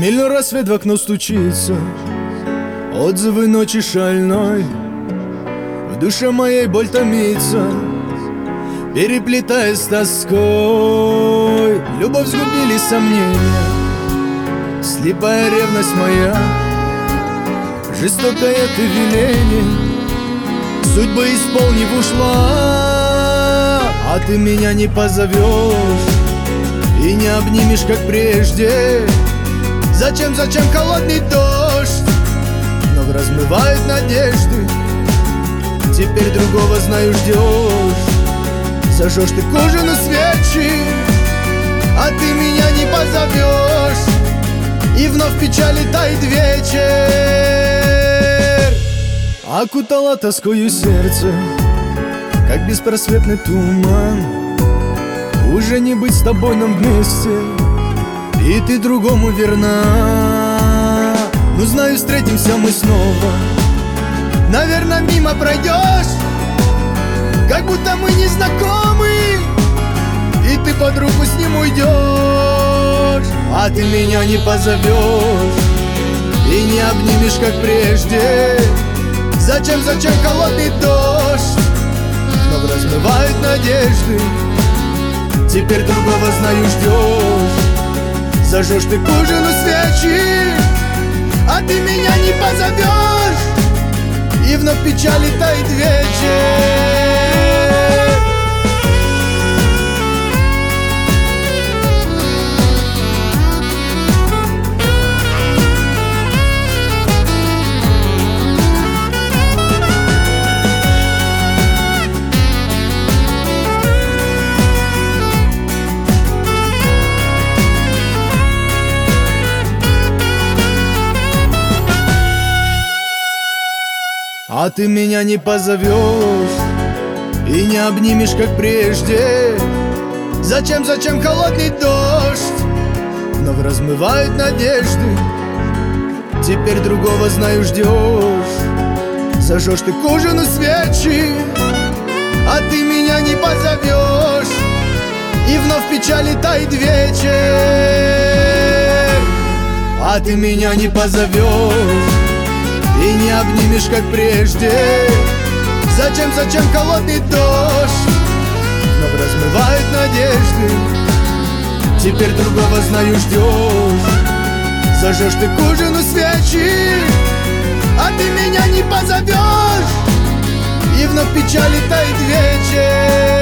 Миллион рассвет в окно стучится, отзывы ночи шальной. В душе моей боль томится, переплетаясь с тоской. Любовь сгубили сомнения, слепая ревность моя, жестокое ты веление, судьбы исполнив ушла. А ты меня не позовешь и не обнимешь, как прежде. Зачем холодный дождь вновь размывает надежды? Теперь другого, знаю, ждешь. Зажжешь ты к ужину свечи, а ты меня не позовешь, и вновь печали тает вечер. Окутала тоскою сердце, как беспросветный туман. Уже не быть с тобой нам вместе, и ты другому верна. Ну знаю, встретимся мы снова, наверное, мимо пройдешь, как будто мы не знакомы, и ты под руку с ним уйдешь. А ты меня не позовешь и не обнимешь, как прежде. Зачем холодный дождь вновь размывает надежды? Теперь другого, знаю, ждешь. Зажжешь ты к ужину свечи, а ты меня не позовешь, и вновь печали тает вечер. А ты меня не позовешь и не обнимешь, как прежде. Зачем холодный дождь вновь размывает надежды? Теперь другого, знаю, ждешь. Зажжешь ты к ужину свечи, а ты меня не позовешь, и вновь печали тает вечер. А ты меня не позовешь и не обнимешь, как прежде. Зачем холодный дождь вновь размывает надежды? Теперь другого, знаю, ждешь. Зажжешь ты к ужину свечи, а ты меня не позовешь, и вновь печали тает вечер.